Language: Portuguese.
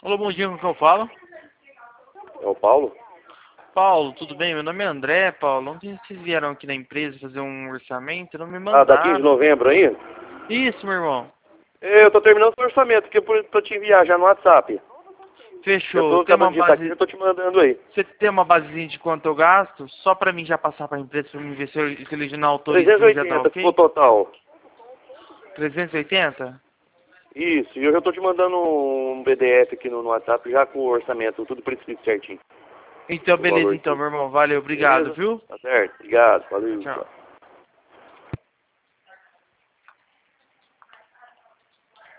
Alô, bom dia, com quem eu falo? É o Paulo? Paulo, tudo bem? Meu nome é André, Paulo. Ontem vocês vieram aqui na empresa fazer um orçamento, não me Ah, da 15 de mandaram. novembro aí? Isso, meu irmão. Eu tô terminando o orçamento, que pra te enviar já no WhatsApp. Já Fechou. tô Tem uma acabando de digitar aqui, base... já tô te mandando aí. Você tem uma basezinha de quanto eu gasto? Só pra mim já passar pra empresa, pra mim ver se ele já não autoriza, se já dá 380 ficou ok? total. 380? Isso, e eu já tô te mandando um PDF aqui no WhatsApp já com o orçamento, tudo por escrito certinho. Então, O beleza valor então, tudo. meu irmão. Valeu, obrigado, Beleza? viu? Tá certo? Obrigado, valeu, Tchau. tchau.